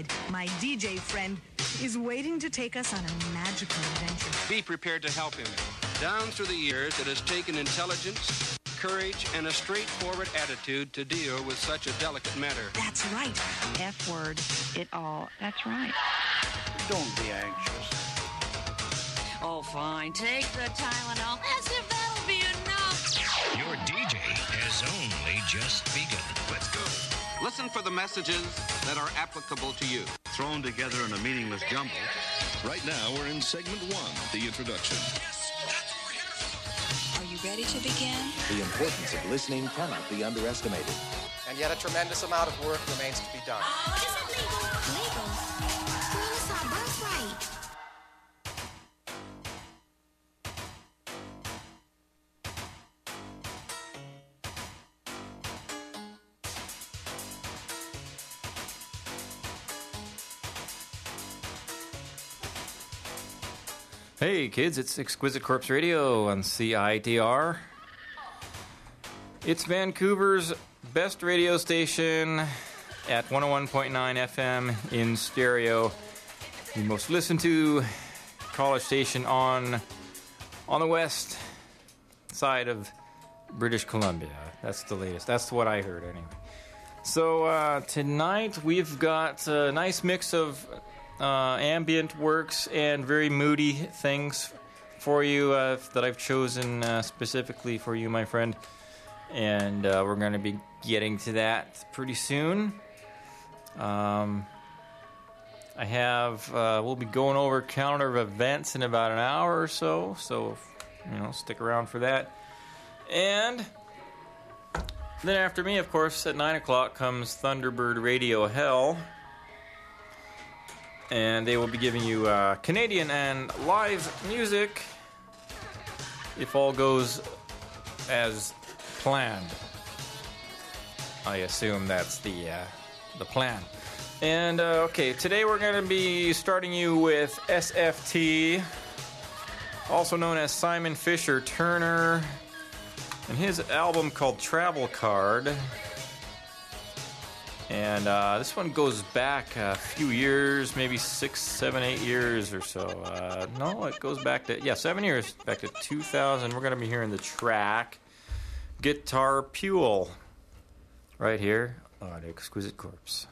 side, my DJ friend is waiting to take us on a magical adventure. Be prepared to help him. Down through the years, it has taken intelligence, courage, and a straightforward attitude to deal with such a delicate matter. That's right. F-word, it all. That's right. Don't be anxious. Oh, fine. Take the Tylenol as if that'll be enough. Your DJ has only just begun. Let's go. Listen for the messages that are applicable to you. Thrown together in a meaningless jumble. Right now, we're in segment 1, the introduction. Yes, that's what we're here for. Are you ready to begin? The importance of listening cannot be underestimated. And yet a tremendous amount of work remains to be done. Is it legal? Legal? Well, it's our birthright. Hey kids, it's Exquisite Corpse Radio on CITR. It's Vancouver's best radio station at 101.9 FM in stereo. The most listened to college station on the west side of British Columbia. That's the latest. That's what I heard anyway. So tonight we've got a nice mix of ambient works and very moody things for you that I've chosen specifically for you, my friend. And we're going to be getting to that pretty soon. We'll be going over calendar of events in about an hour or so. So, stick around for that. And then after me, of course, at 9 o'clock comes Thunderbird Radio Hell. And they will be giving you Canadian and live music if all goes as planned. I assume that's the plan. And okay, today we're going to be starting you with SFT, also known as Simon Fisher Turner, and his album called Travel Card. And this one goes back a few years, maybe 6, 7, 8 years or so. No, it goes back to, 7 years, back to 2000. We're going to be hearing the track Guitar Pule right here on Exquisite Corpse.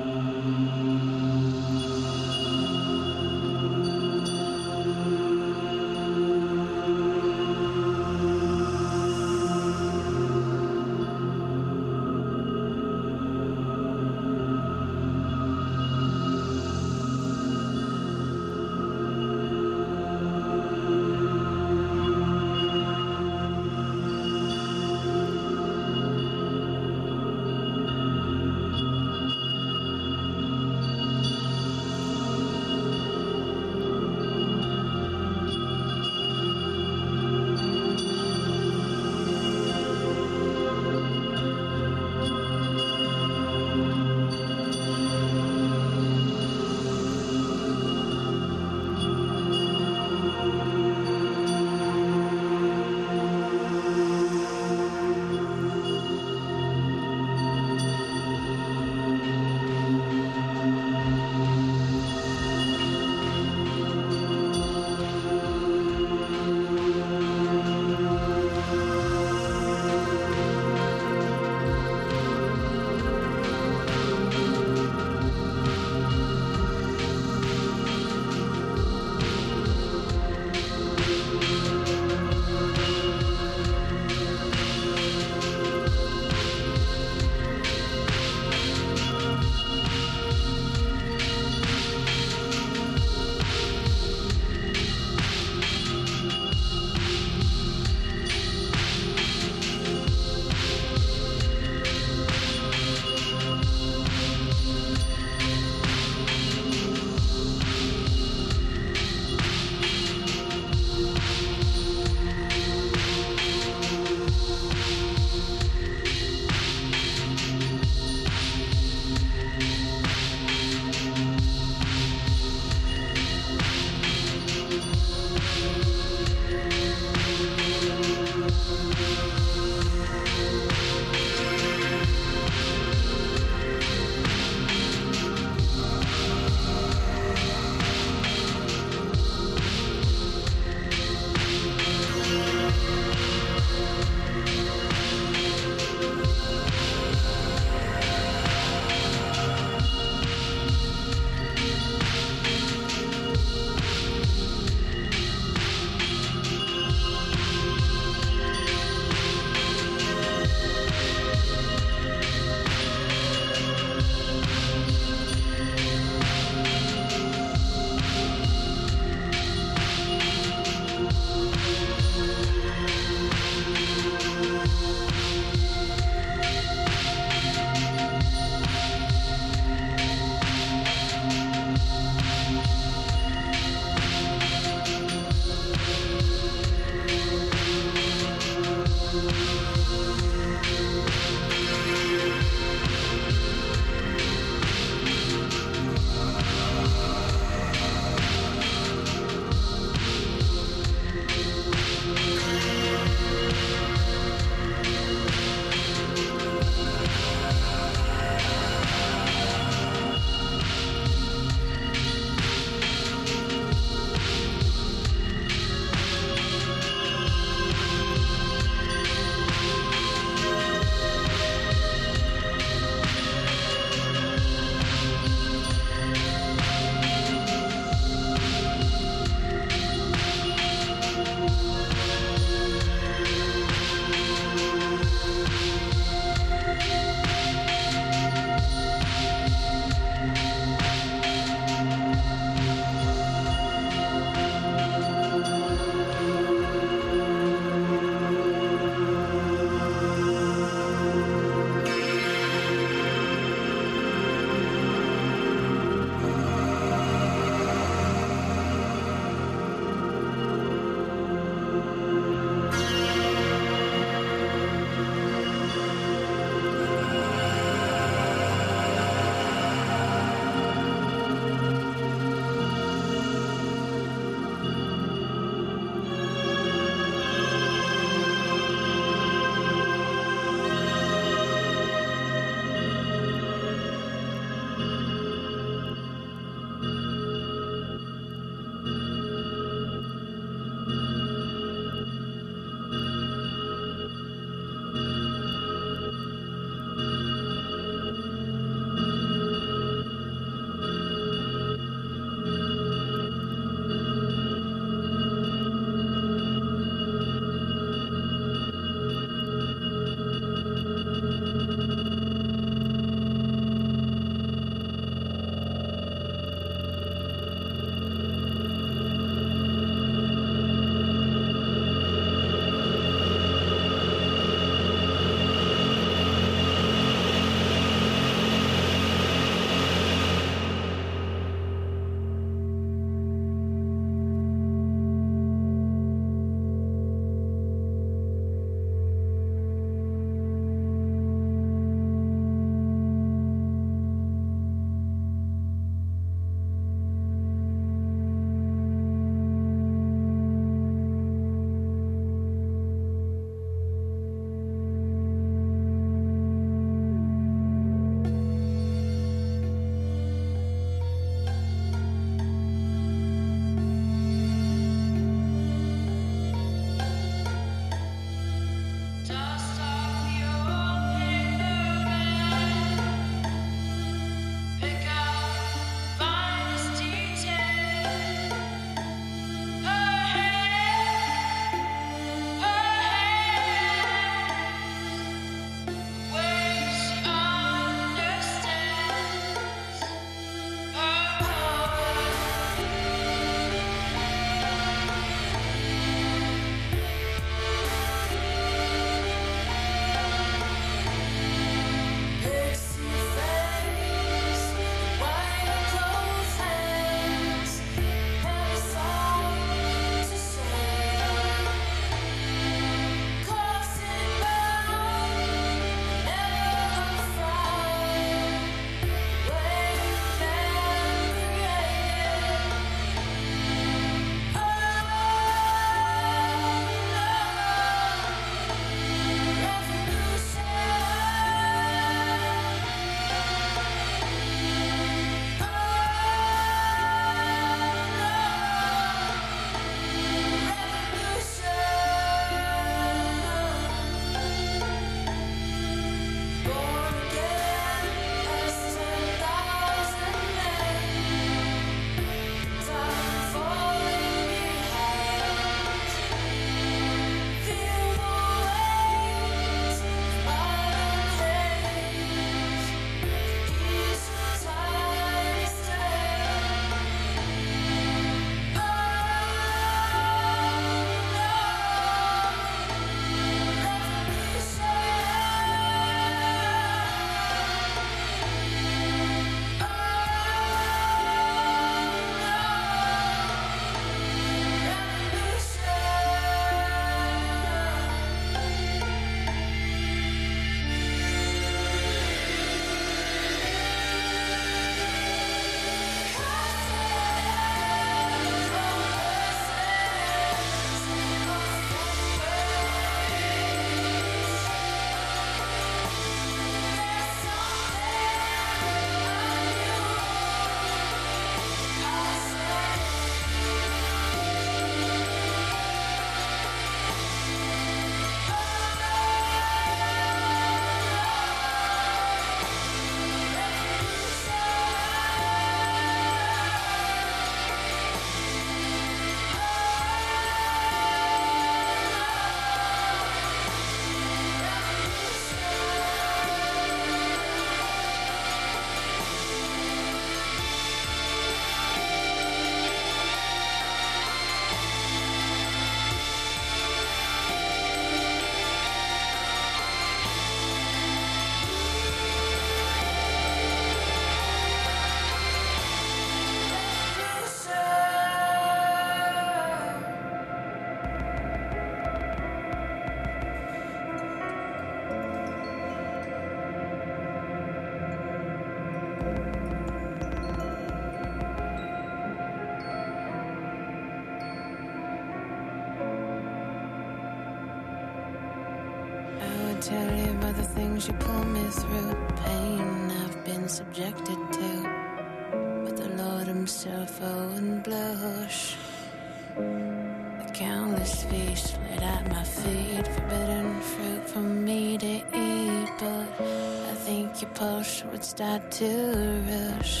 silly, but the things you pull me through, pain I've been subjected to. But the Lord himself, oh, and blush. The countless feasts laid at my feet, forbidden fruit for me to eat. But I think your pulse would start to rush.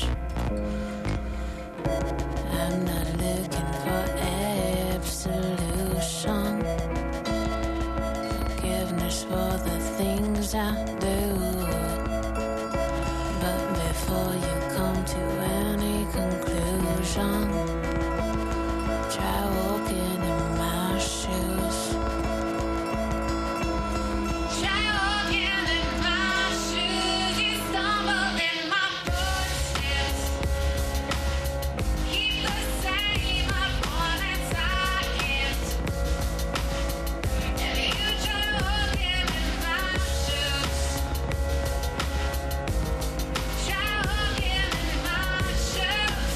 I'm not looking for absolution, forgiveness for the things I do. But before you come to any conclusion, try walking in my shoes. Try walking in my shoes. You stumble in my footsteps. Keep the same opponents I can't. If you try walking in my shoes, try walking in my shoes.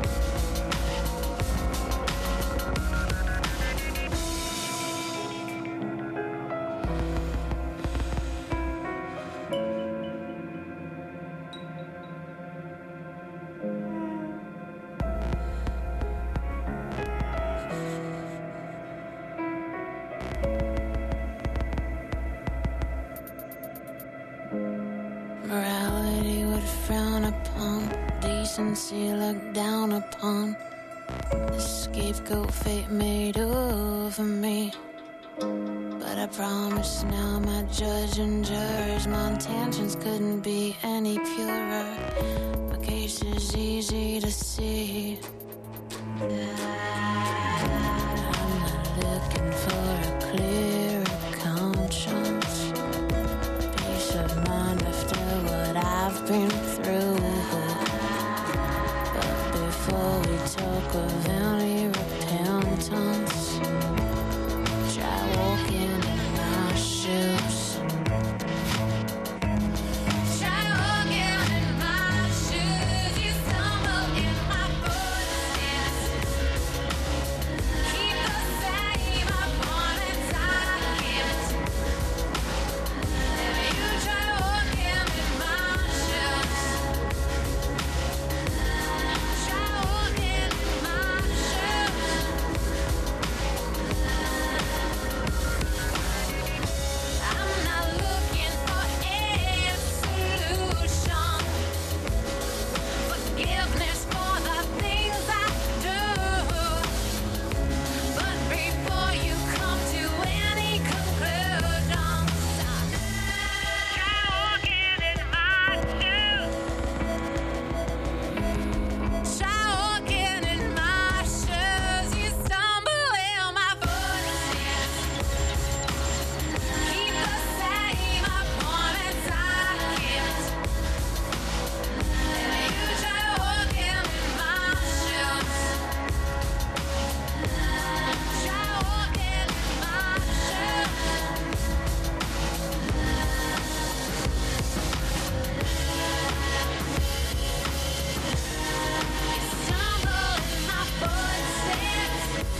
Morality would frown upon, decency looked down upon. The scapegoat fate made over me. But I promise now, my judge and jurors, my intentions couldn't be any purer. My case is easy to see. I'm not looking for a clearer conscience, peace of mind after what I've been through. But before we talk of any repentance, try walking in my shoes. Try walking in my shoes. You stumble in my footsteps. Keep the same opponents I can't. If you try walking in my shoes, try walking in my shoes. I'm not looking for absolution, forgiveness for the things I do. But before you come to any conclusions, try walking in my shoes. Try walking in my shoes. You stumble in my footsteps. Keep the same opponents I can't. If you try walking in my shoes, try walking in my shoes. You stumble in my footsteps.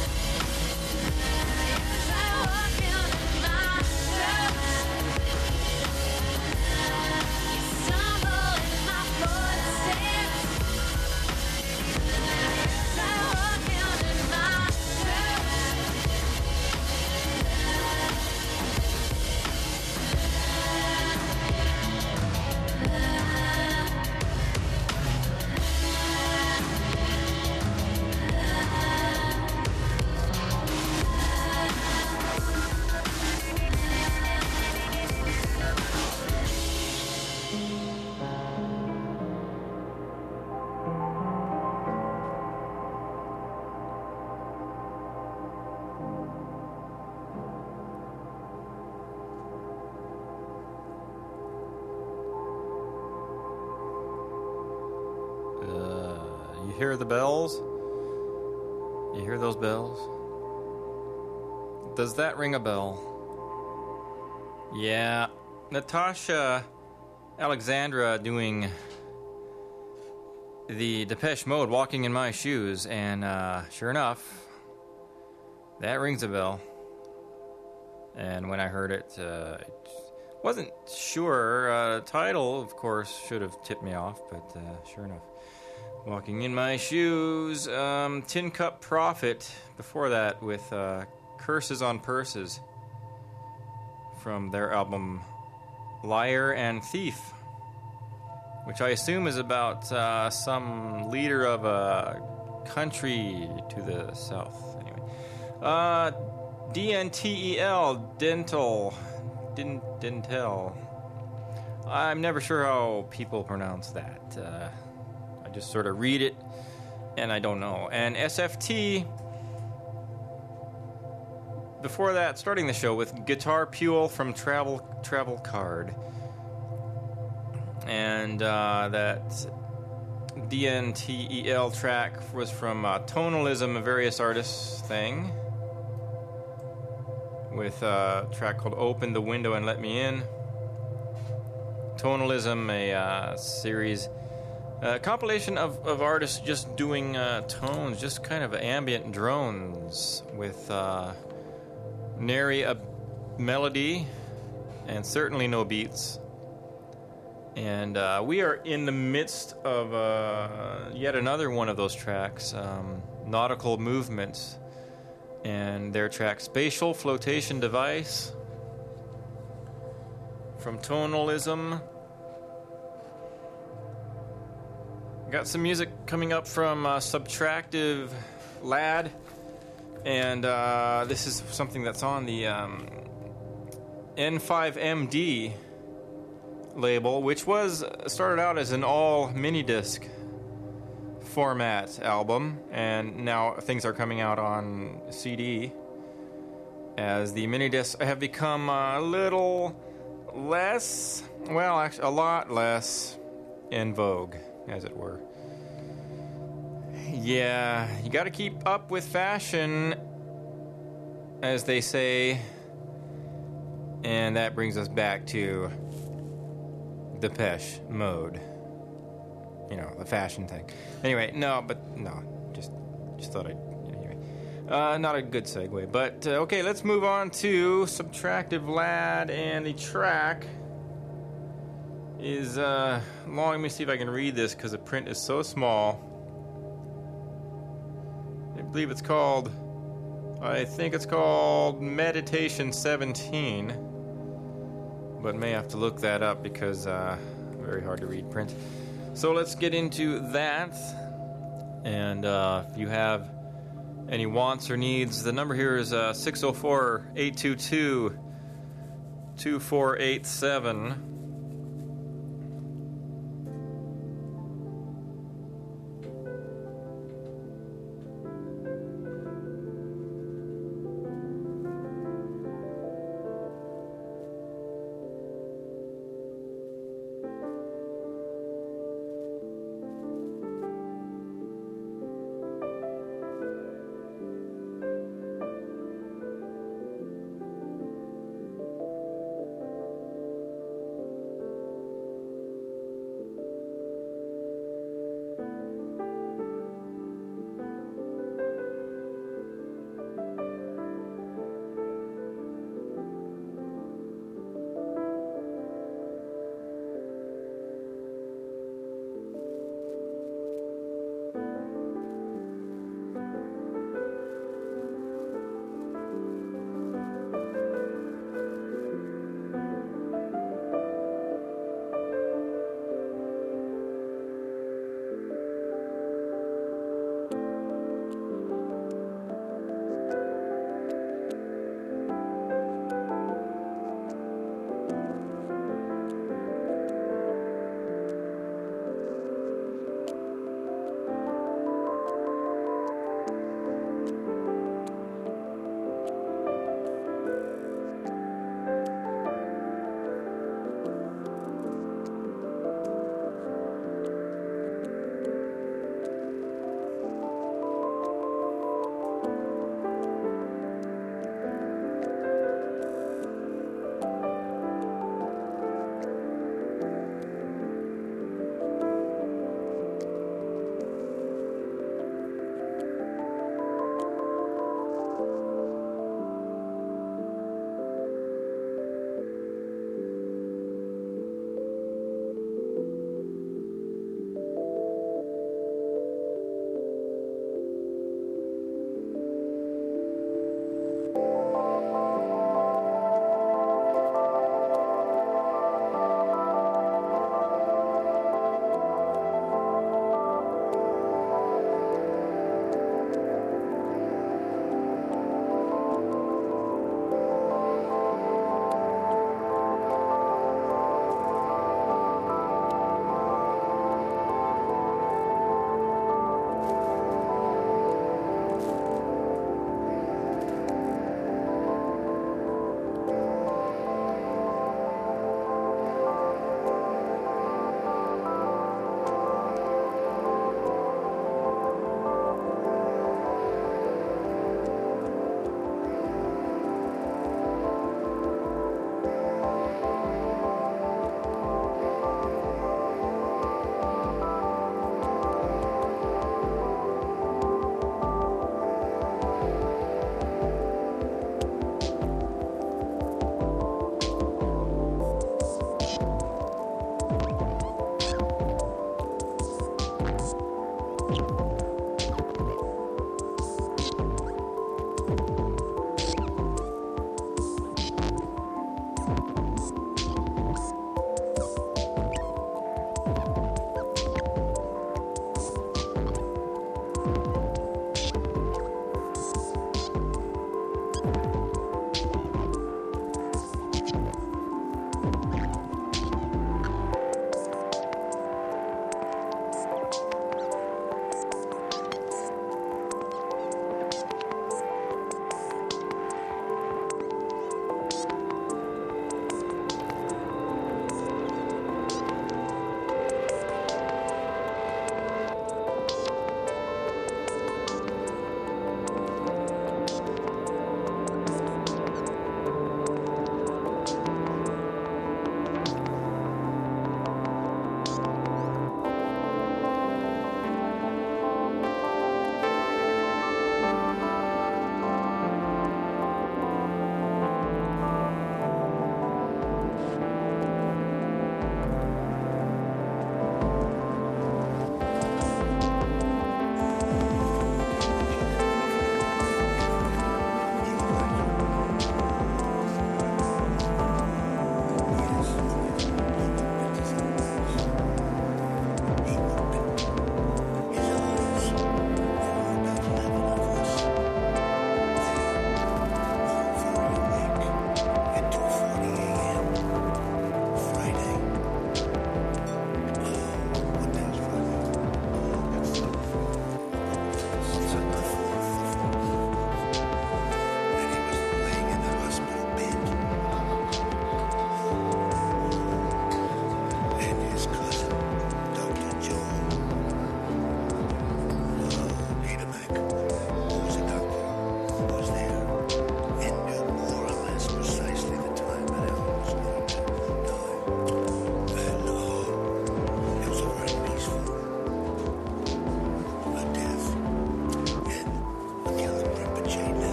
Try walking in my shoes. You stumble in my footsteps. Try walking in my You hear the bells? You hear those bells? Does that ring a bell? Yeah. Natasha Alexandra doing the Depeche Mode, Walking in My Shoes, and sure enough, that rings a bell. And when I heard it Wasn't sure. Title, of course, should have tipped me off, but sure enough. Walking in My Shoes. Tin Cup Prophet. Before that with Curses on Purses. From their album Liar and Thief. Which I assume is about some leader of a country to the south. Anyway. DNTEL. Dentel. I'm never sure how people pronounce that. I just sort of read it, and I don't know. And SFT. Before that, starting the show with Guitar Fuel from Travel Card. And that DNTEL track was from Tonalism, a Various Artists thing. With a track called Open the Window and Let Me In. Tonalism, a series, compilation of artists just doing tones, just kind of ambient drones with nary a melody and certainly no beats. And we are in the midst of yet another one of those tracks, Nautical Movements. And their track Spatial Flotation Device from Tonalism. Got some music coming up from Subtractive Lad. And this is something that's on the N5MD label, which was started out as an all mini disc format album, and now things are coming out on CD as the mini discs have become a little less, well, actually a lot less in vogue, as it were. Yeah, you gotta keep up with fashion, as they say, and that brings us back to Depeche Mode. You know, the fashion thing. Anyway, just thought I'd... Anyway. Not a good segue, but okay, let's move on to Subtractive Lad, and the track is long. Let me see if I can read this, because the print is so small. I believe it's called... I think it's called Meditation 17, but may have to look that up, because very hard to read print. So let's get into that, and if you have any wants or needs, the number here is 604-822-2487.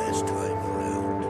this time around.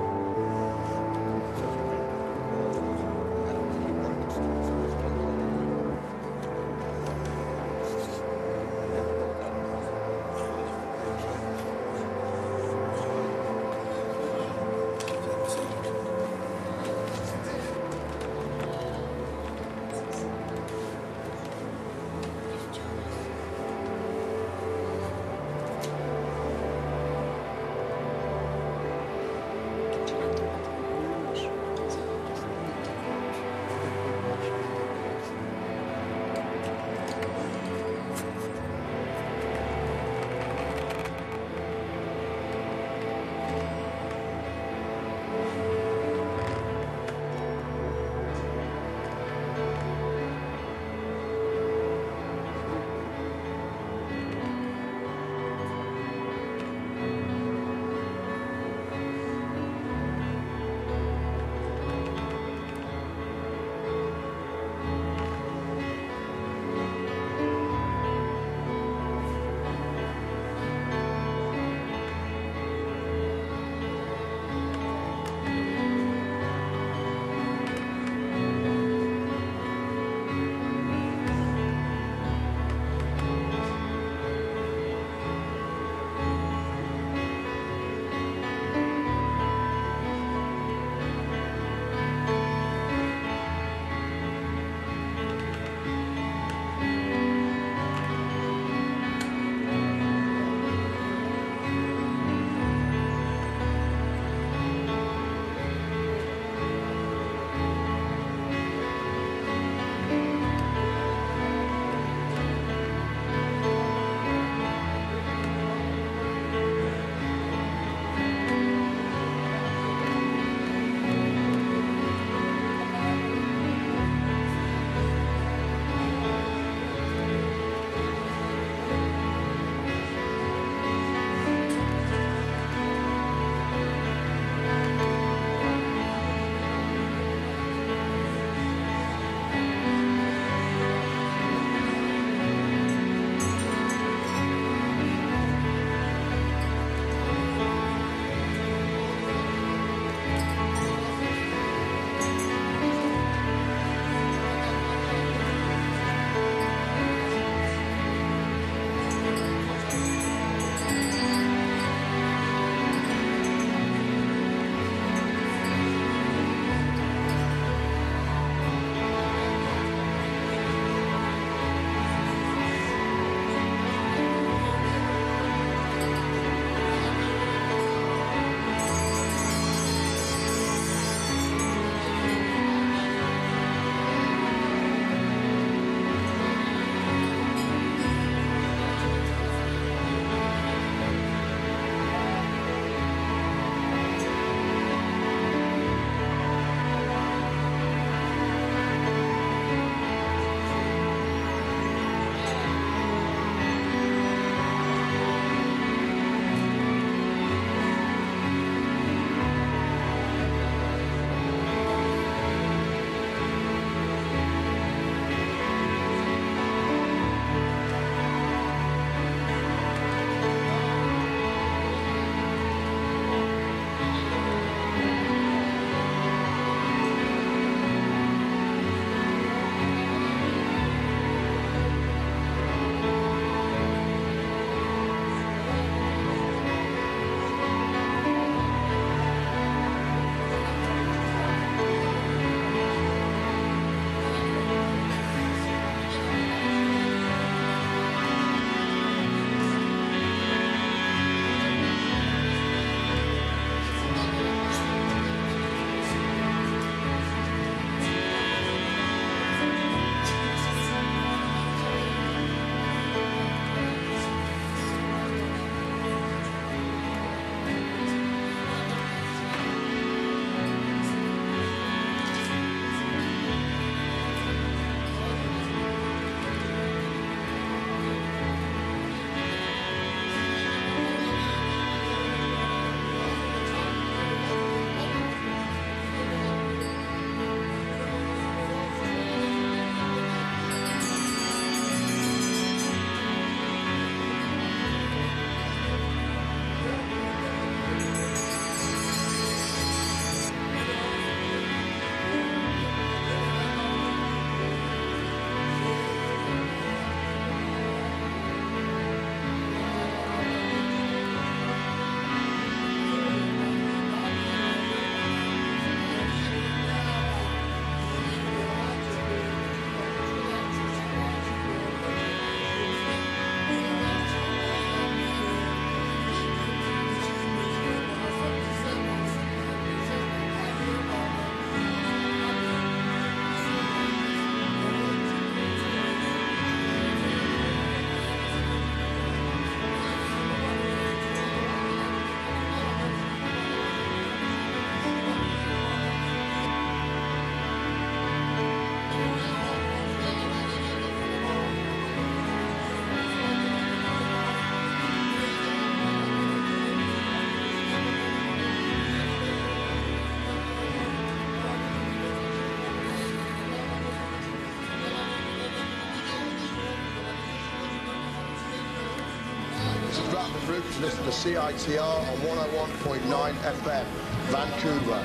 to listen to CITR on 101.9 FM, Vancouver.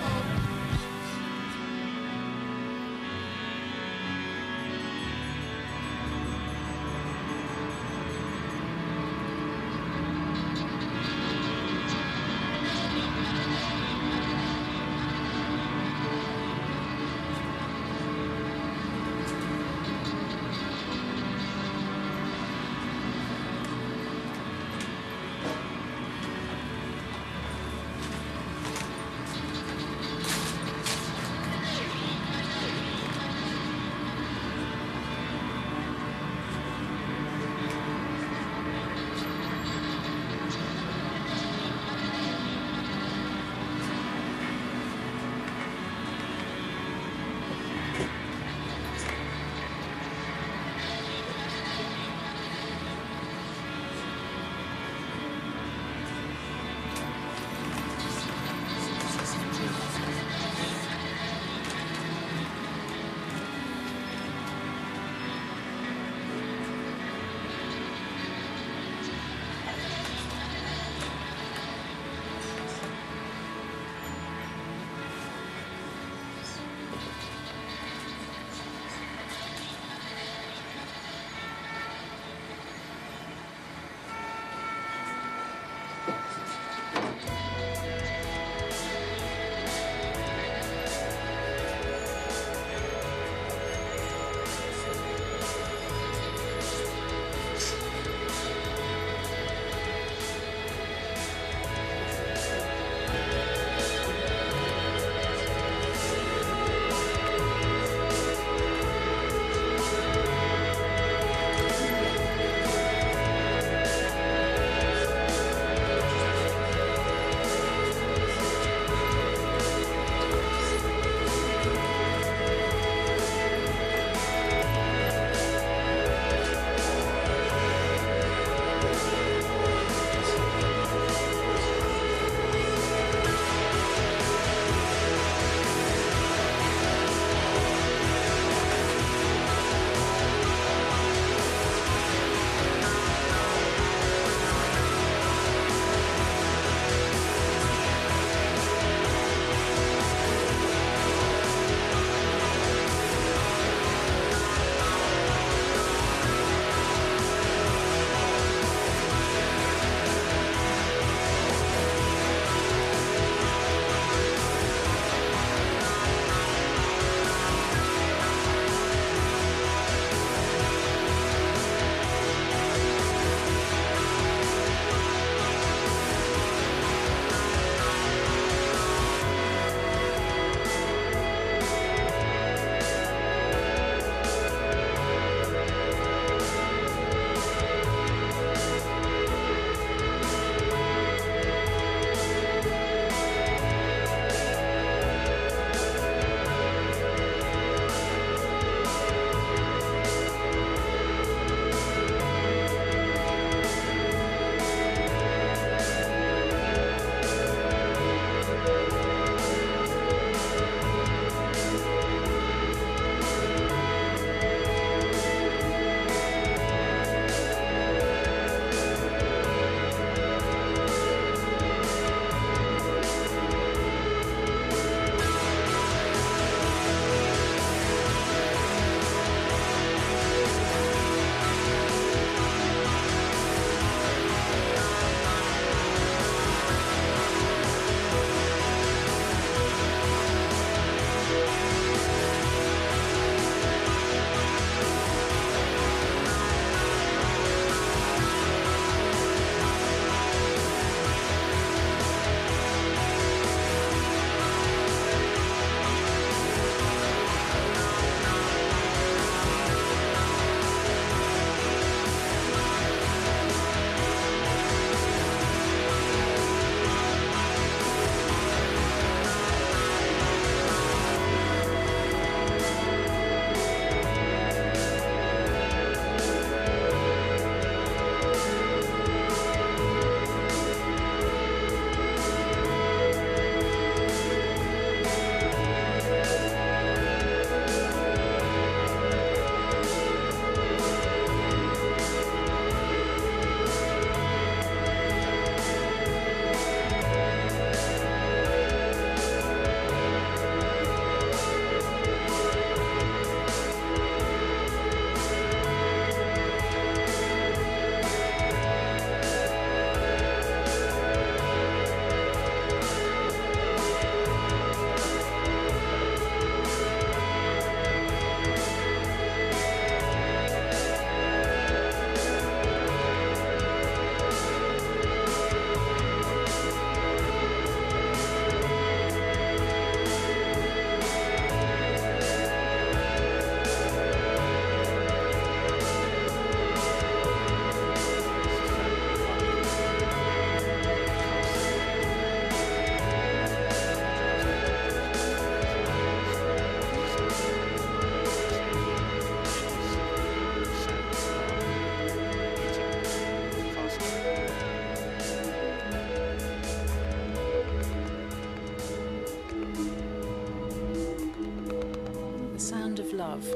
sound of love.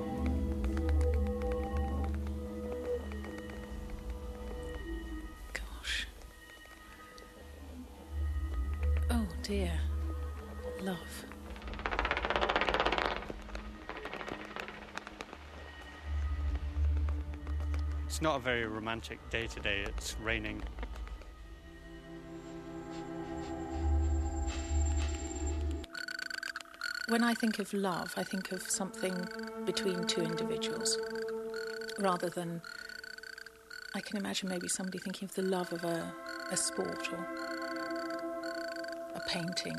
Gosh. Oh dear. Love. It's not a very romantic day today. It's raining. When I think of love, I think of something between two individuals, rather than, I can imagine maybe somebody thinking of the love of a sport or a painting.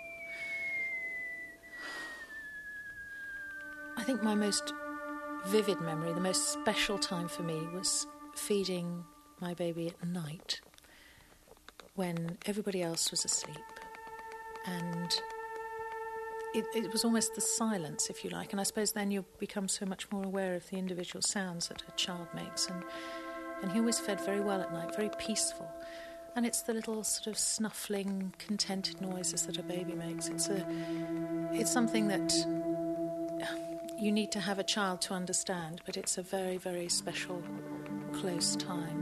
I think my most vivid memory, the most special time for me, was feeding my baby at night when everybody else was asleep. And it was almost the silence, if you like, and I suppose then you become so much more aware of the individual sounds that a child makes, and he always fed very well at night, very peaceful. And it's the little sort of snuffling, contented noises that a baby makes. It's something that you need to have a child to understand, but it's a very, very special, close time.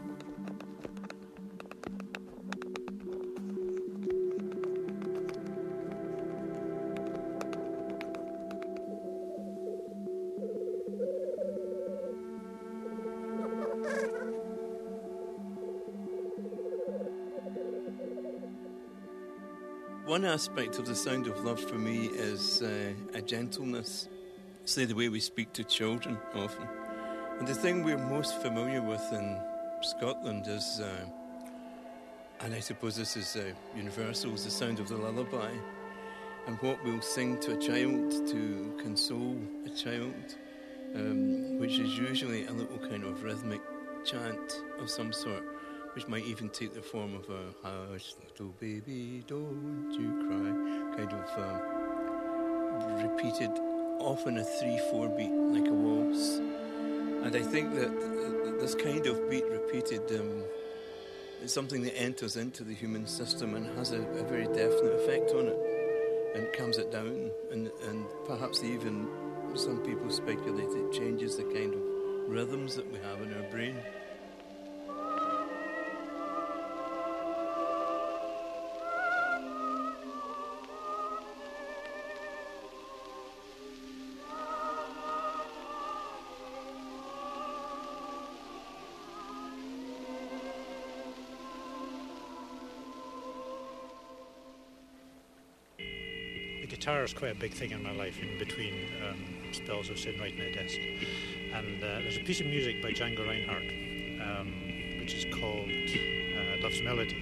One aspect of the sound of love for me is a gentleness, say the way we speak to children often. And the thing we're most familiar with in Scotland is, and I suppose this is universal, is the sound of the lullaby. And what we'll sing to a child to console a child, which is usually a little kind of rhythmic chant of some sort, which might even take the form of a hush, little baby, don't you cry, kind of repeated, often a 3/4 beat, like a waltz. And I think that this kind of beat repeated is something that enters into the human system and has a very definite effect on it, and calms it down, and perhaps even some people speculate it changes the kind of rhythms that we have in our brain. Guitar is quite a big thing in my life, in between spells of sitting writing at a desk. And there's a piece of music by Django Reinhardt, which is called Love's Melody.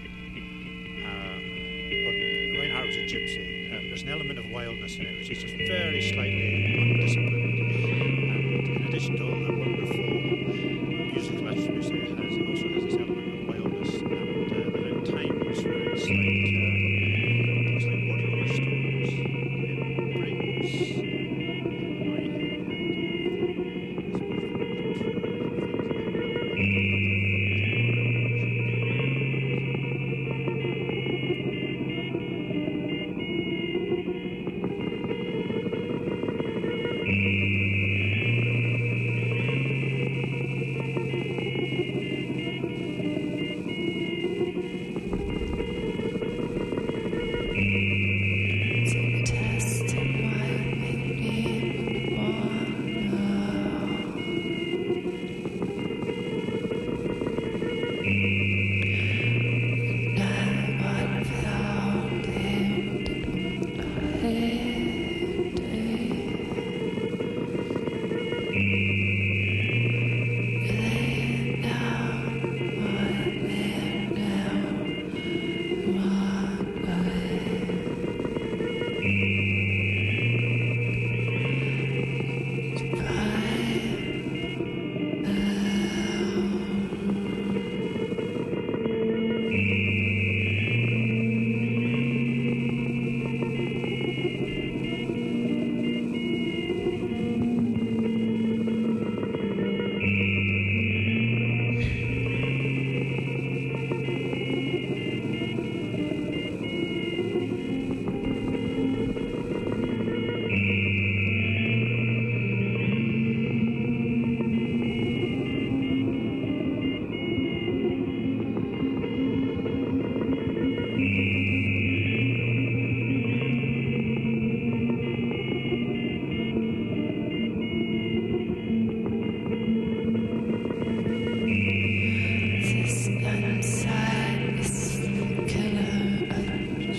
Reinhardt was a gypsy. There's an element of wildness in it, which is just very slightly undisciplined. And in addition to all the wonderful musical attributes that it also has this element of wildness. And there are times where it's like warrior stories.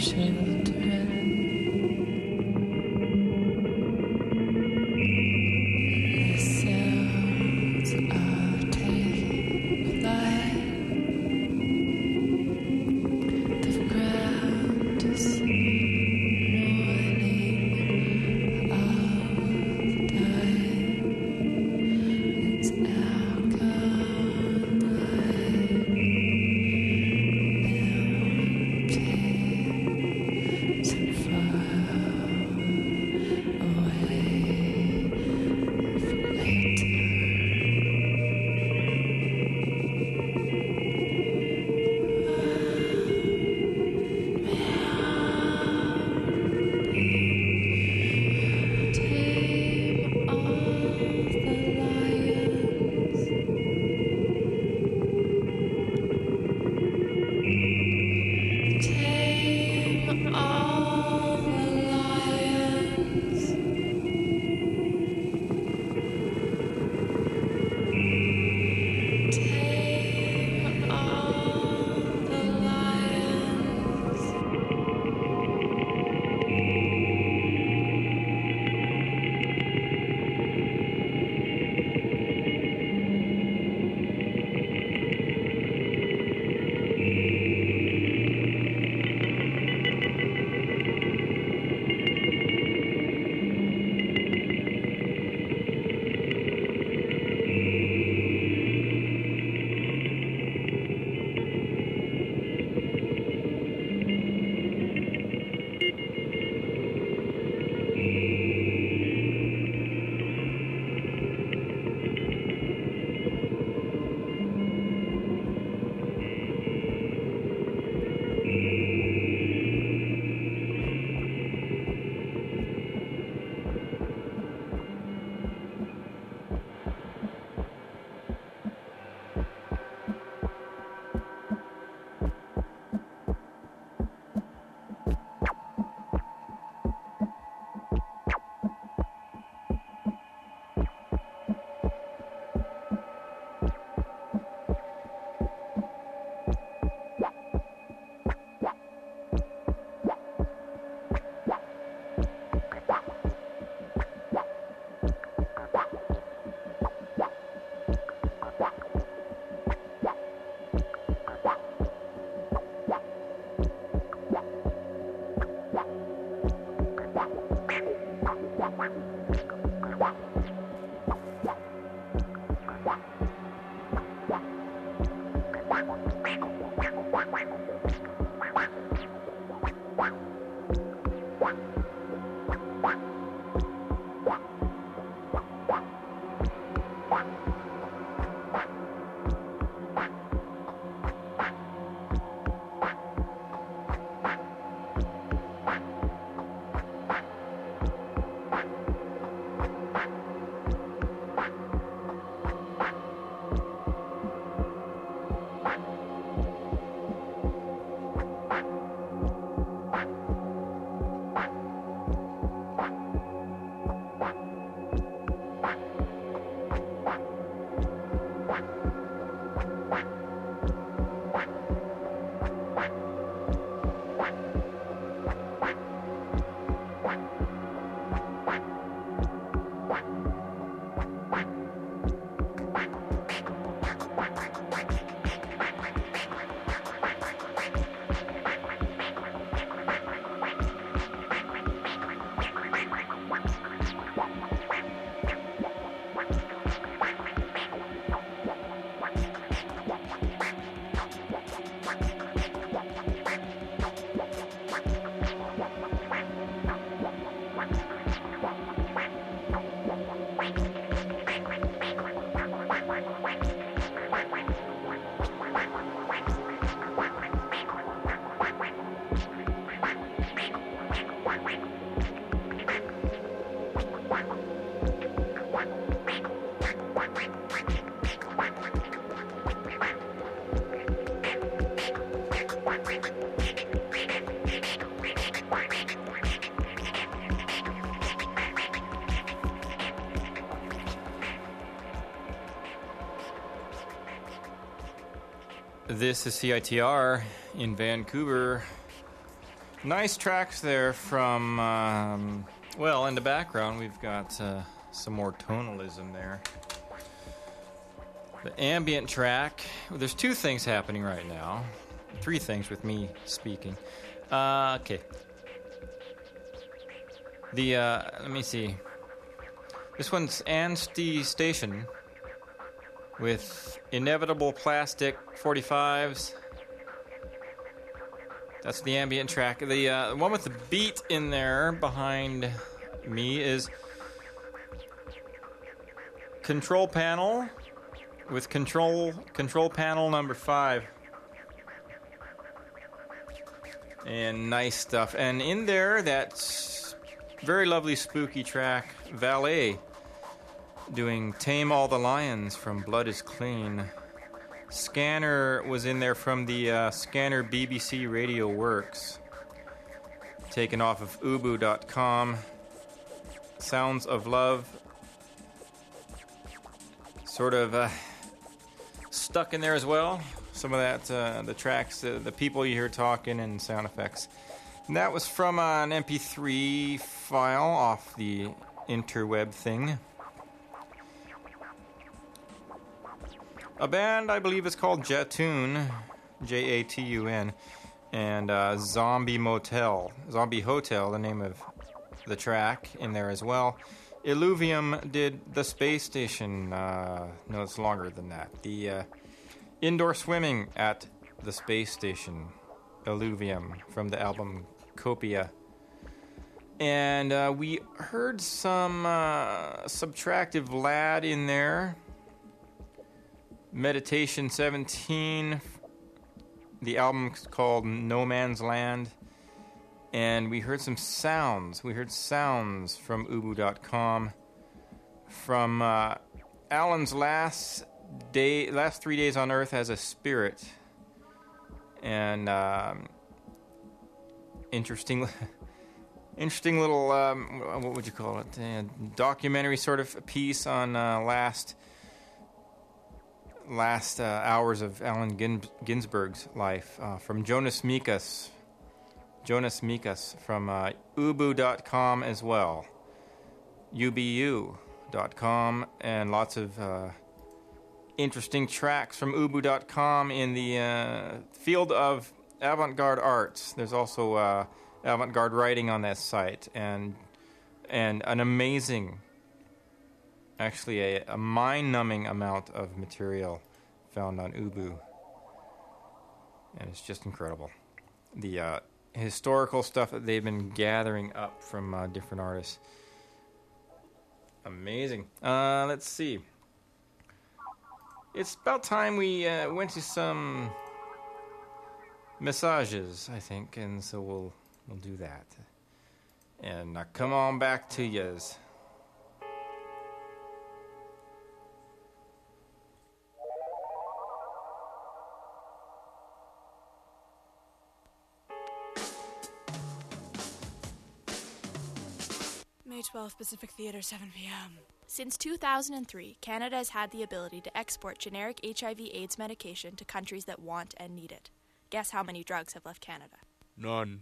This is CITR in Vancouver, Nice tracks there from, well, in the background we've got some more tonalism there. The ambient track, well, there's two things happening right now. Three things with me speaking. Okay. Let me see. This one's Anstey Station with Inevitable Plastic 45s. That's the ambient track. The one with the beat in there behind me is Control Panel with Control Panel number 5. And nice stuff. And in there, that's very lovely spooky track, Valet, doing Tame All the Lions from Blood is Clean. Scanner was in there from the Scanner BBC Radio Works, taken off of ubu.com. Sounds of Love, sort of stuck in there as well. Some of that, the tracks, the people you hear talking and sound effects. And that was from an MP3 file off the interweb thing. A band, I believe, is called Jatun, Jatun, and Zombie Hotel, the name of the track in there as well. Illuvium did The Space Station. No, it's longer than that. The Indoor Swimming at the Space Station, Illuvium, from the album Copia. And we heard some Subtractive Lad in there. Meditation 17, the album's called No Man's Land, and we heard some sounds. We heard sounds from ubu.com from Alan's last 3 days on Earth as a spirit, and interesting little what would you call it? Documentary sort of piece on last hours of Allen Ginsberg's life from Jonas Mikas from ubu.com as well, ubu.com, and lots of interesting tracks from ubu.com in the field of avant-garde arts. There's also avant-garde writing on that site, and an amazing, actually a mind-numbing amount of material found on Ubu. And it's just incredible. The historical stuff that they've been gathering up from different artists. Amazing. Let's see. It's about time we went to some massages, I think, and so we'll do that. And come on back to yous. May 12th, Pacific Theatre, 7 p.m. Since 2003, Canada has had the ability to export generic HIV/AIDS medication to countries that want and need it. Guess how many drugs have left Canada? None.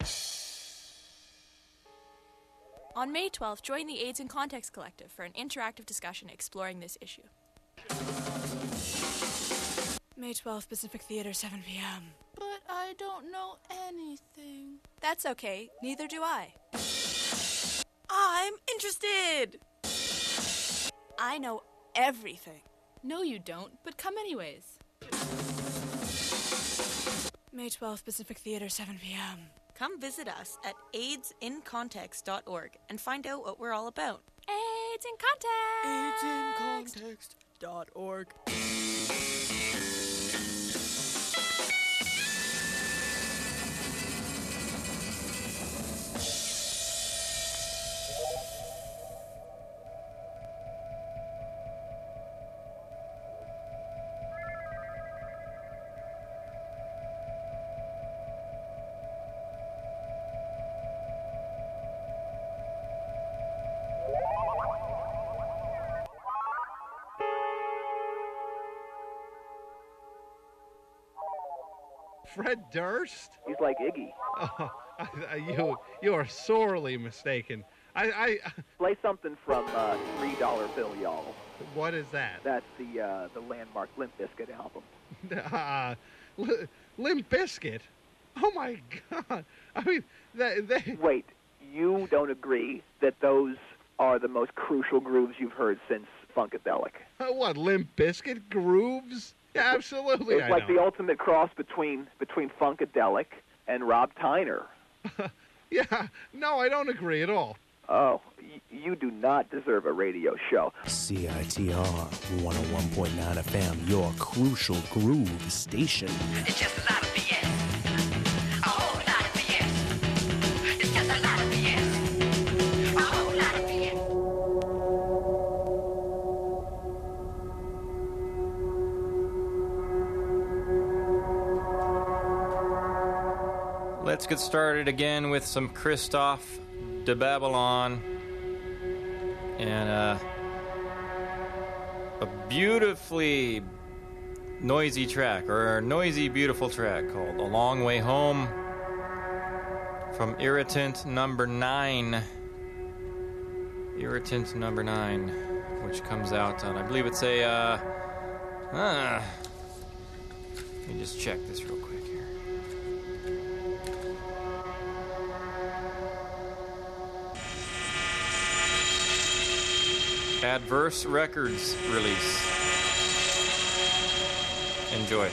On May 12th, join the AIDS in Context Collective for an interactive discussion exploring this issue. May 12th, Pacific Theatre, 7 p.m. But I don't know anything. That's okay, neither do I. I'm interested! I know everything. No, you don't, but come anyways. May 12th, Pacific Theatre, 7 p.m. Come visit us at aidsincontext.org and find out what we're all about. AIDS in Context! aidsincontext.org. Fred Durst? He's like Iggy. Oh, You are sorely mistaken. I play something from $3 Bill, y'all. What is that? That's the landmark Limp Bizkit album. Limp Bizkit? Oh my God! I mean, they... Wait, you don't agree that those are the most crucial grooves you've heard since Funkadelic? What, Limp Bizkit grooves? Yeah, absolutely. It's like the ultimate cross between Funkadelic and Rob Tyner. Yeah, no, I don't agree at all. Oh, you do not deserve a radio show. CITR 101.9 FM, your crucial groove station. It's just a lot of BS. A whole lot of BS. It's just a lot of BS. A whole lot of BS. Let's get started again with some Christoph de Babylon and a beautifully noisy track, or a noisy, beautiful track called A Long Way Home from Irritant number 9. Irritant number 9, which comes out on, I believe it's a, let me just check this real quick here. Adverse Records release. Enjoy.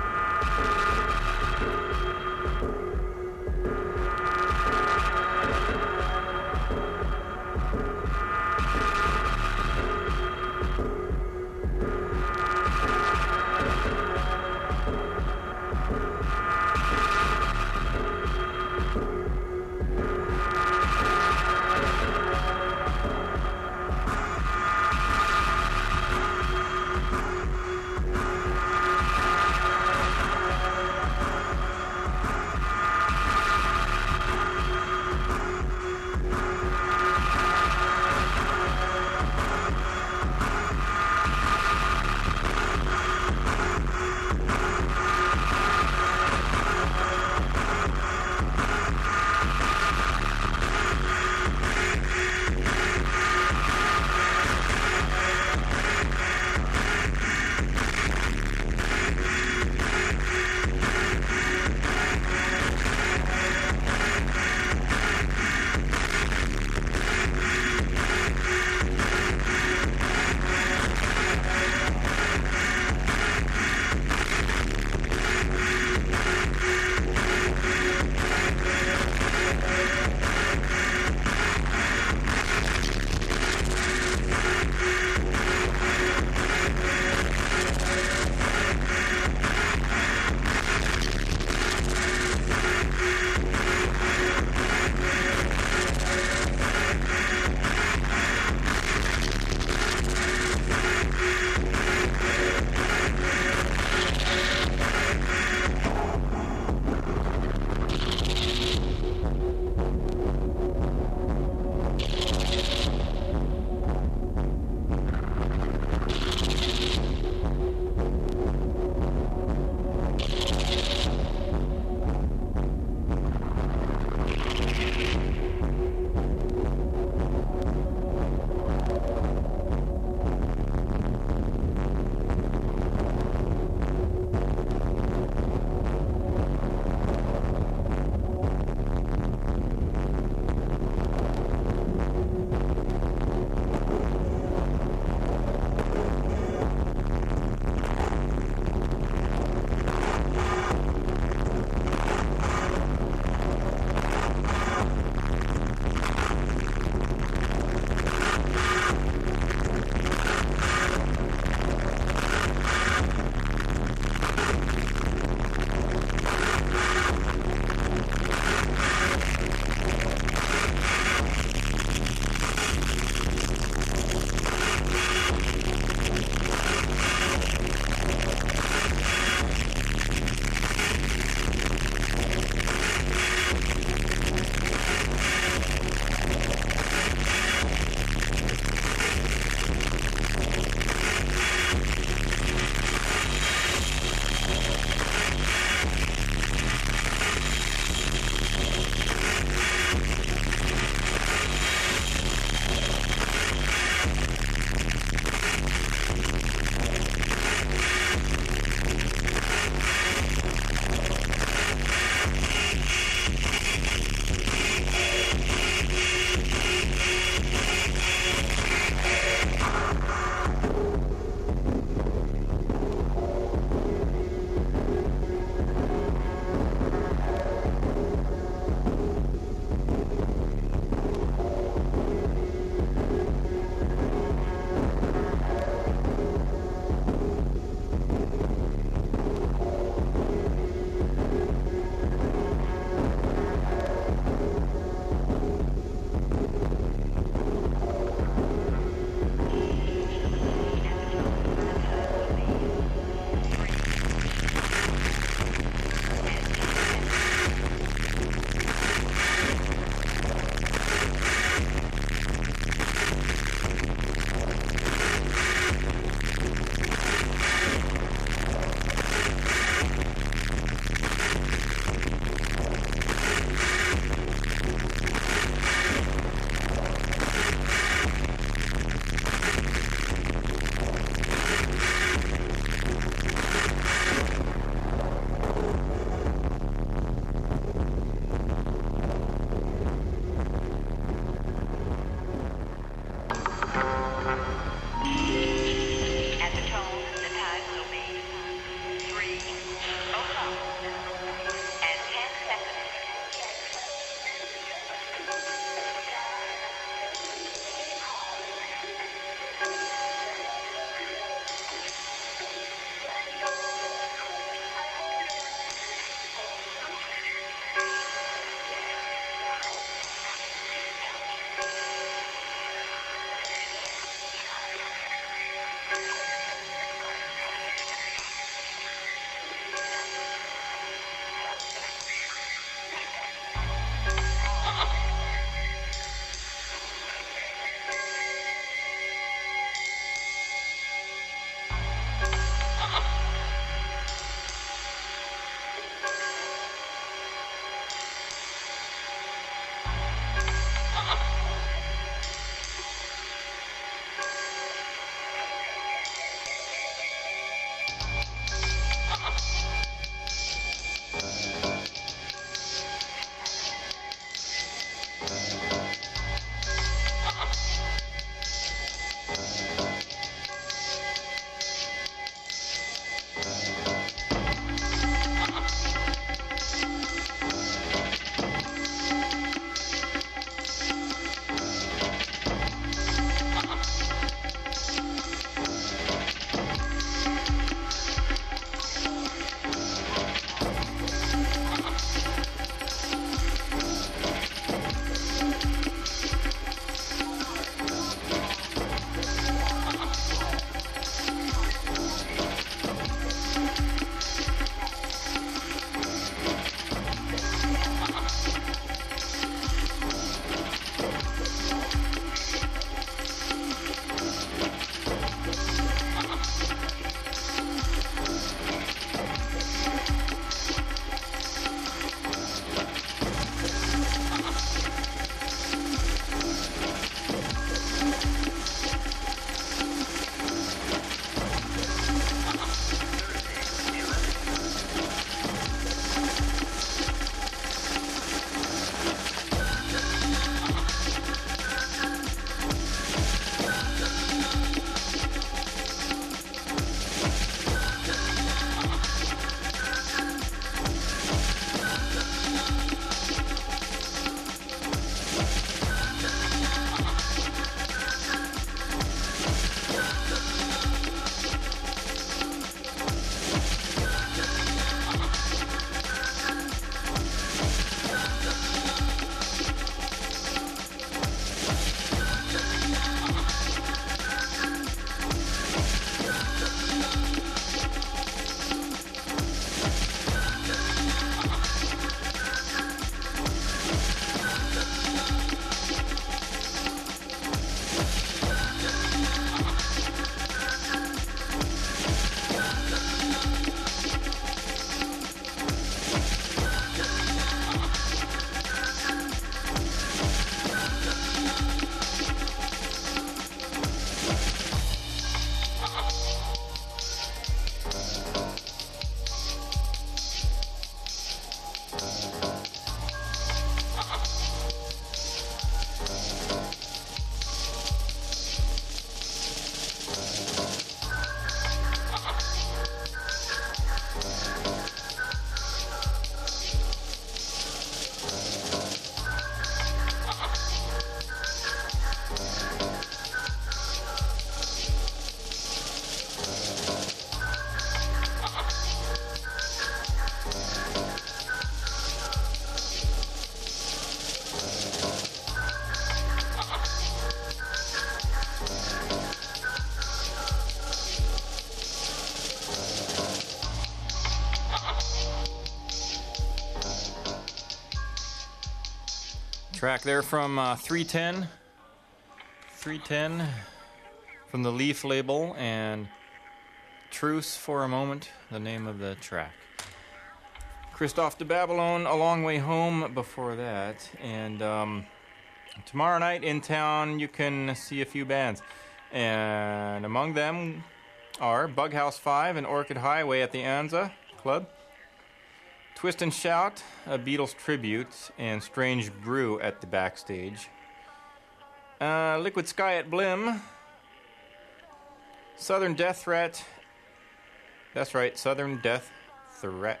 Track there from 310. 310 from the Leaf label, and Truce for a Moment, the name of the track. Christophe de Babylon, A Long Way Home before that. And tomorrow night in town you can see a few bands. And among them are Bughouse 5 and Orchid Highway at the Anza Club. Twist and Shout, a Beatles tribute, and Strange Brew at the Backstage. Liquid Sky at Blim. Southern Death Threat. That's right, Southern Death Threat.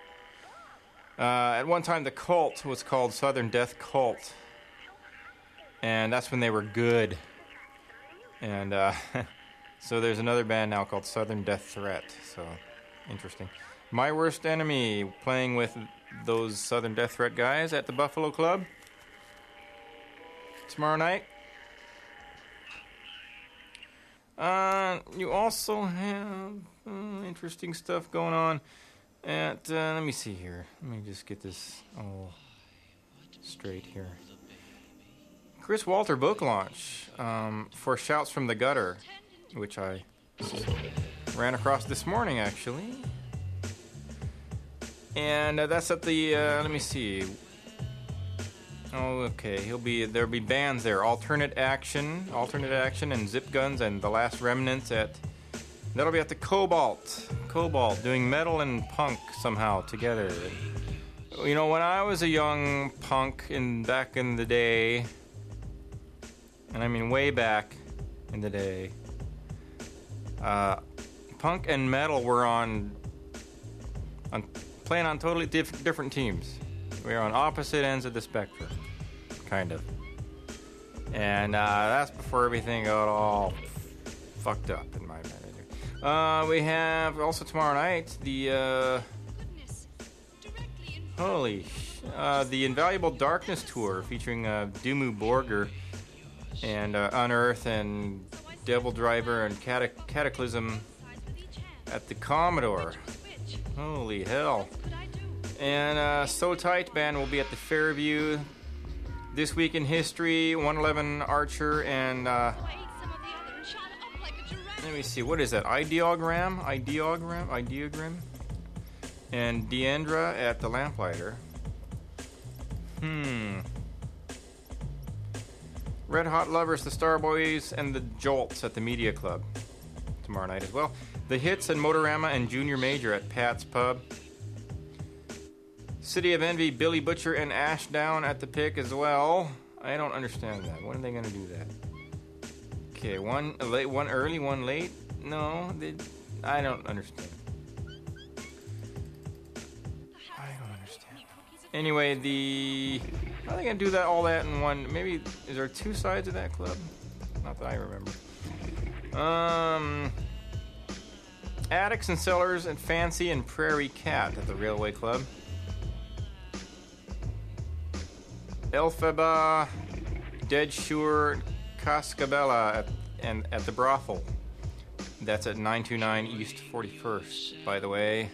At one time, the cult was called Southern Death Cult. And that's when they were good. And so there's another band now called Southern Death Threat. So, interesting. My Worst Enemy, playing with those Southern Death Threat guys at the Buffalo Club tomorrow night. You also have interesting stuff going on at, let me see here. Let me just get this all straight here. Chris Walter book launch for Shouts from the Gutter, which I ran across this morning, actually. And that's at the, let me see. Oh, okay. There'll be bands there. Alternate Action, and Zip Guns, and The Last Remnants that'll be at the Cobalt, doing metal and punk somehow together. You know, when I was a young punk back in the day, and I mean way back in the day, punk and metal were playing on totally different teams. We were on opposite ends of the spectrum, kind of. And that's before everything got all fucked up in my mind. We have also tomorrow night the the Invaluable Darkness tour featuring Dimmu Borgir and Unearth and Devil Driver and Cataclysm at the Commodore. Holy hell. And So Tight Band will be at the Fairview. This Week in History, 111 Archer, and let me see, what is that? Ideogram? And Deandra at the Lamplighter. Red Hot Lovers, the Starboys, and the Jolts at the Media Club tomorrow night as well. The Hits and Motorama and Junior Major at Pat's Pub. City of Envy, Billy Butcher, and Ashdown at the Pick as well. I don't understand that. When are they going to do that? Okay, one early, one late? No, I don't understand. Anyway, how are they going to do all that in one? Maybe, is there two sides of that club? Not that I remember. Attics and Cellars and Fancy and Prairie Cat at the Railway Club. Elphaba, Dead Sure, Cascabella at the Brothel. That's at 929 East 41st, by the way.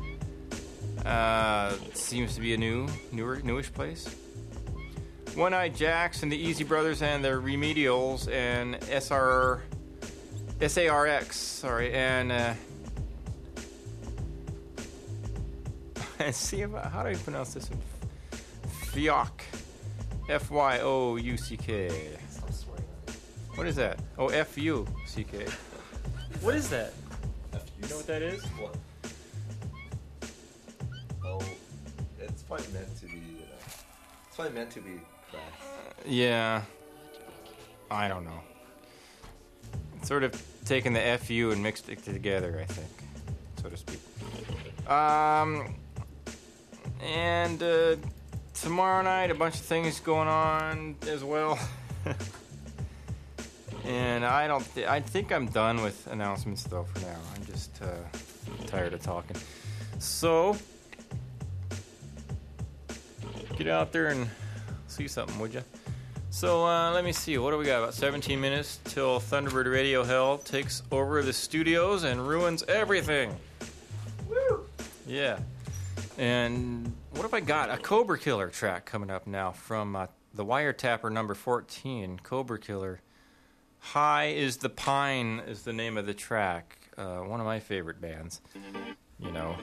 Seems to be a newish place. One Eyed Jacks and the Easy Brothers and the Remedials and SARX, and see how do I pronounce this one? Fyock. F-Y-O-U-C-K. What is that? Oh, F-U-C-K. What is that? You know what that is? What? Oh, it's probably meant to be. It's probably meant to be crass. Yeah. I don't know. It's sort of taken the F-U and mixed it together, I think, so to speak. And tomorrow night, a bunch of things going on as well. And I think I'm done with announcements though for now. I'm just tired of talking. So get out there and see something, would you? So let me see. What do we got? About 17 minutes till Thunderbird Radio Hell takes over the studios and ruins everything. Woo! Yeah. And what have I got? A Cobra Killer track coming up now from The Wiretapper number 14, Cobra Killer. High is the Pine is the name of the track. One of my favorite bands, you know.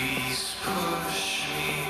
Please push me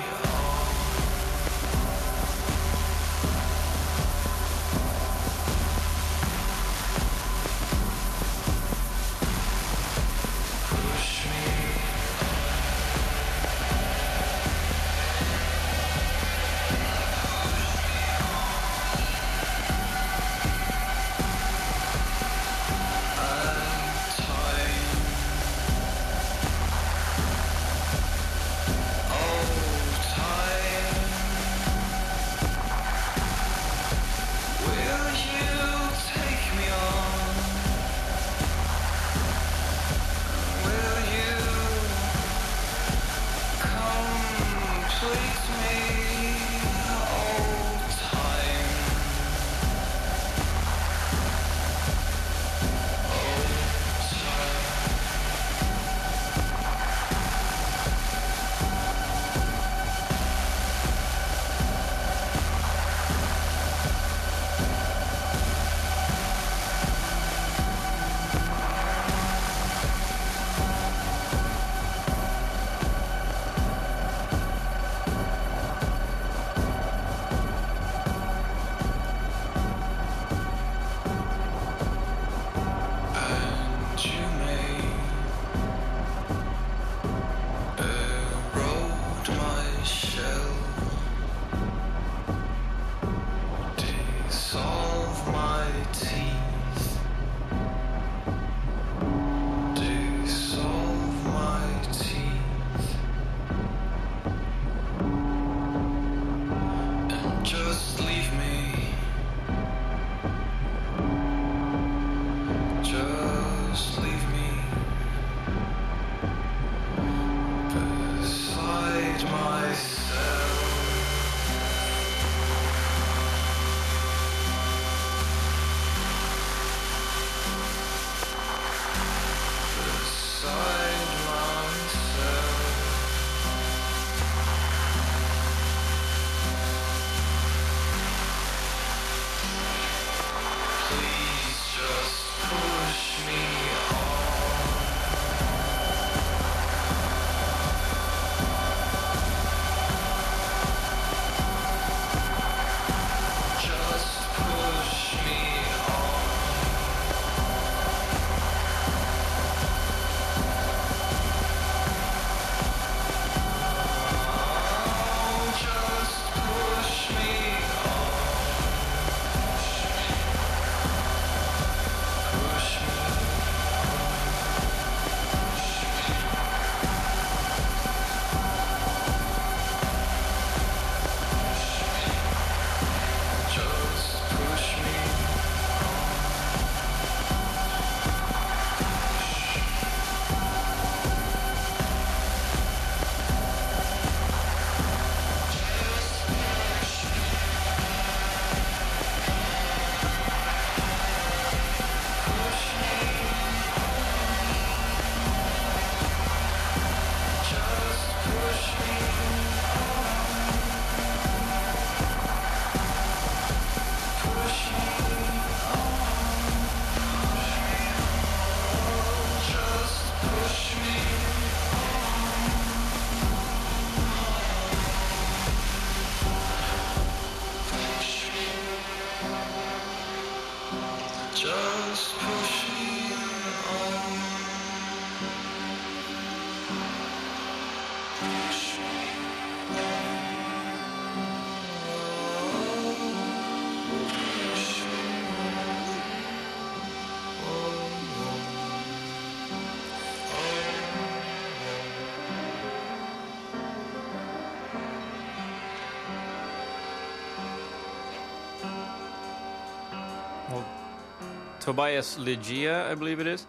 Tobias Ligia, I believe it is,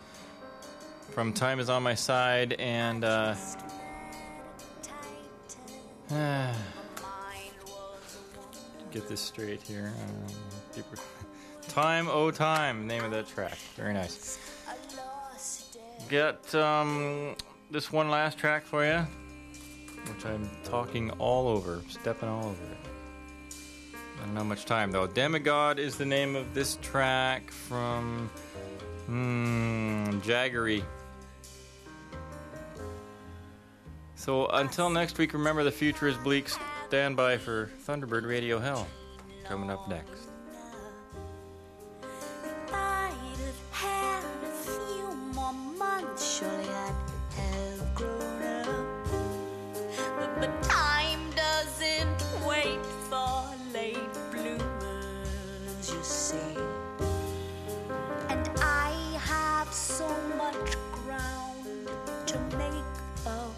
from Time Is On My Side, and get this straight here. Time, Oh Time, name of that track. Very nice. Got this one last track for you, which I'm talking all over, stepping all over it. I don't know how much time, though. Demigod is the name of this track from Jaggery. So until next week, remember the future is bleak. Stand by for Thunderbird Radio Hell coming up next. I'd have had a few more months, surely I'd have grown up. But time doesn't wait for late bloomers, you see. And I have so much ground to make up.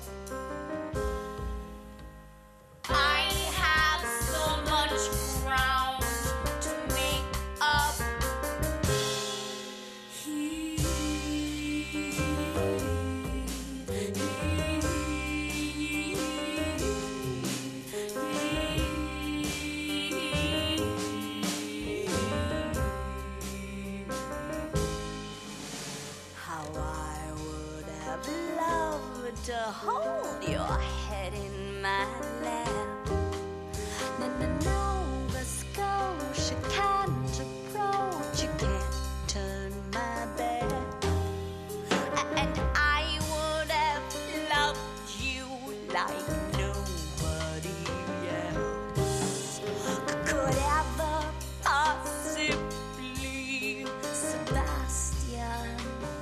I have so much ground to make up. How I would have loved to hold your head in my lap. Nova Scotia can't approach, you can't turn my back. And I would have loved you like nobody else could ever possibly, Sebastian.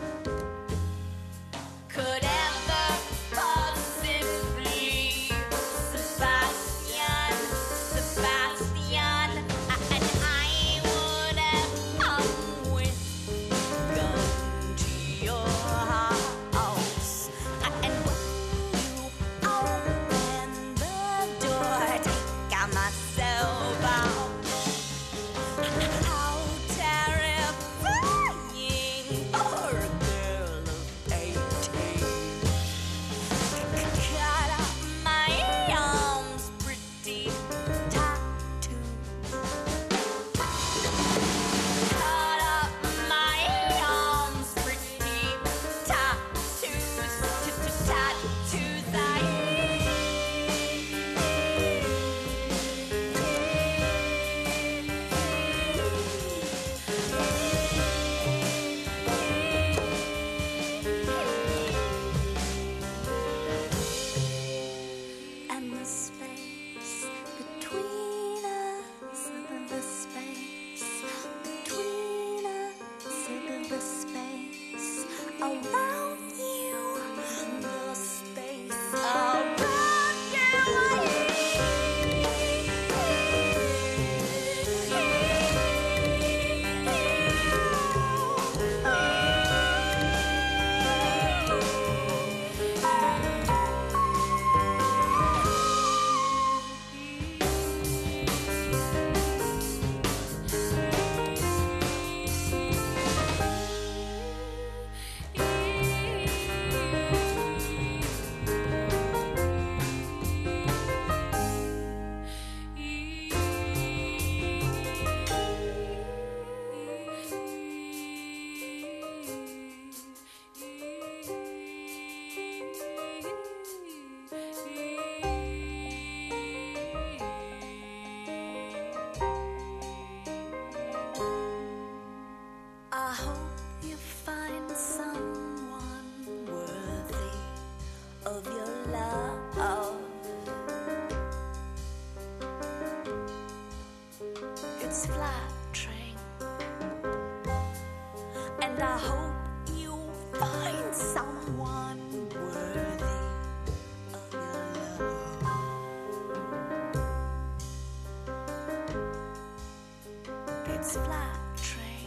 Could ever possibly, Sebastian, Sebastian. And I would have come with gun to your house. And when you open the door, take myself out. How terrifying for a girl of 18. Cut up my arms, pretty tattoos. Cut up my arms, pretty tattoos. Tattoos and the space between us, the space between us, the space around you, the space around I hope you find someone worthy of your love. It's Flat Train, and I hope you find someone worthy of your love. It's Flat Train.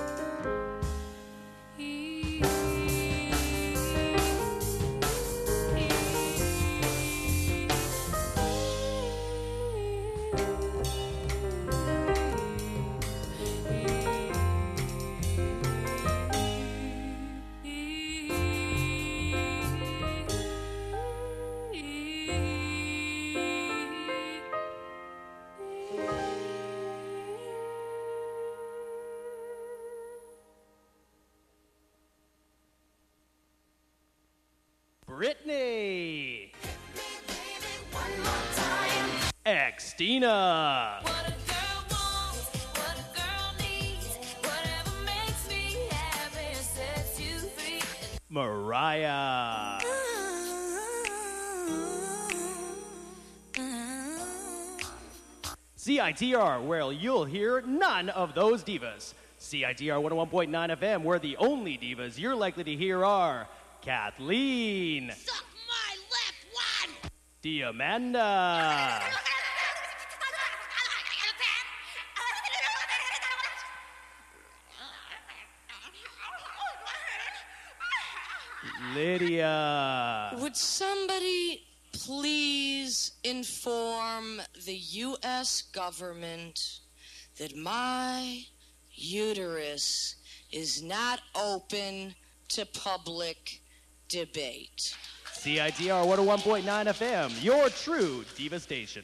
Brittany. Xtina. Mariah. CITR, where you'll hear none of those divas. CITR 101.9 FM, where the only divas you're likely to hear are Kathleen. Suck my left one! Diamanda. Lydia. Would somebody please inform the U.S. government that my uterus is not open to public debate? CITR 101.9 FM, your true diva station.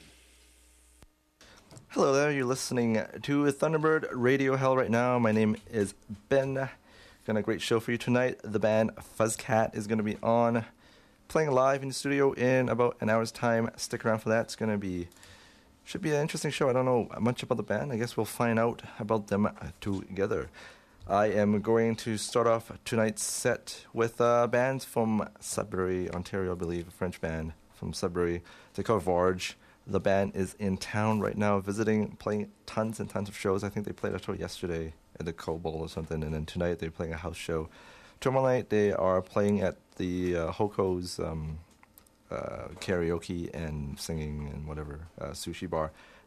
Hello there, you're listening to Thunderbird Radio Hell right now. My name is Ben. Got a great show for you tonight. The band Fuzzcat is going to be on, playing live in the studio in about an hour's time. Stick around for that. It's going to should be an interesting show. I don't know much about the band. I guess we'll find out about them together. I am going to start off tonight's set with bands from Sudbury, Ontario, I believe, a French band from Sudbury. They call Varge. The band is in town right now, visiting, playing tons and tons of shows. I think they played a show yesterday at the Cobalt or something, and then tonight they're playing a house show. Tomorrow night they are playing at the Hoko's karaoke and singing and whatever sushi bar.